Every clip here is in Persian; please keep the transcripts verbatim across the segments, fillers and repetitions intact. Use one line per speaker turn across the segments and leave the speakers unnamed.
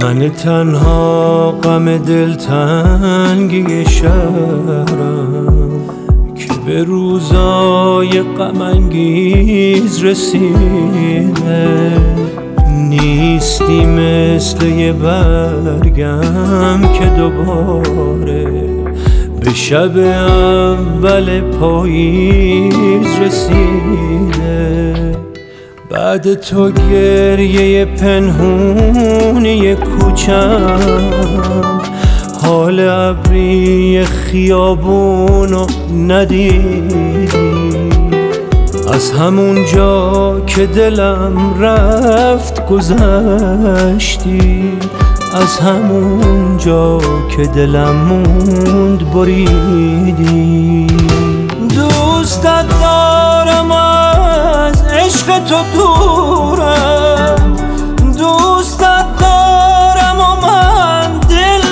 من تنها غم دلتنگی شهرم که به روزای غم انگیز رسیده، نیستی مثل یه برگم که دوباره به شب اول پاییز رسیده. بعد تو گریه پنهونی کوچم، حال ابری خیابونو ندیدی. از همون جا که دلم رفت گذشتی، از همون جا که دلم موند بریدی. دوستت دارم از عشق تو دورم، دوستت دارم و من دل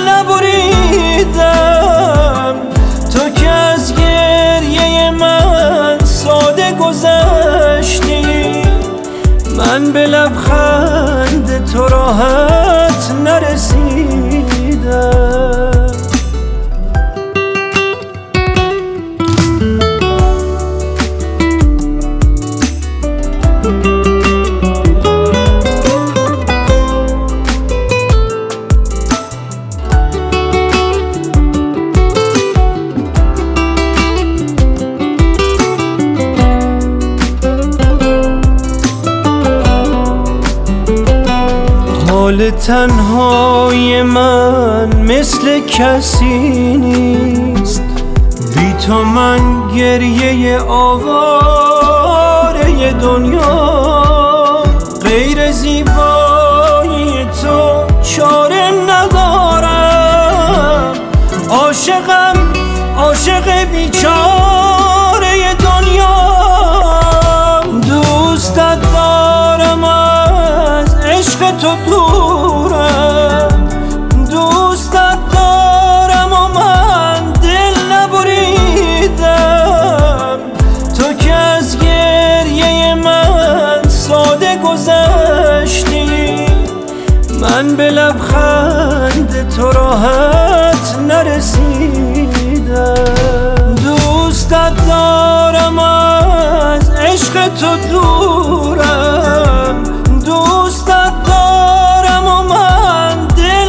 نبریدم. تو که از گریه من ساده گذشتی، من به لبخند تو راحت نرسیدم. حال تنهای من مثل کسی نیست، بی تو من گریه آواره دنیا. غیر زیبایی تو چاره ندارم، عاشقم عاشق بیچاره دنیا. دوستت دارم از عشق تو دورم، دوستت دارم و من دل نبریدم. تو که از گریه من ساده گذشتی، من به لبخند تو راحت نرسیدم. دوستت دارم از عشق تو دورم، دوستت دارم و من دل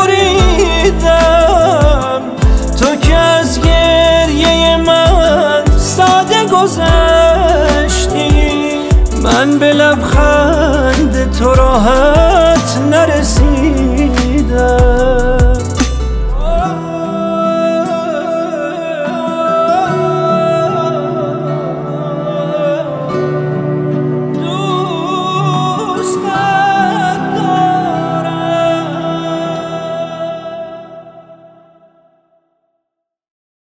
نبریدم. تو که از گریه من ساده گذشتی، من به لبخند تو راحت نرسیدم.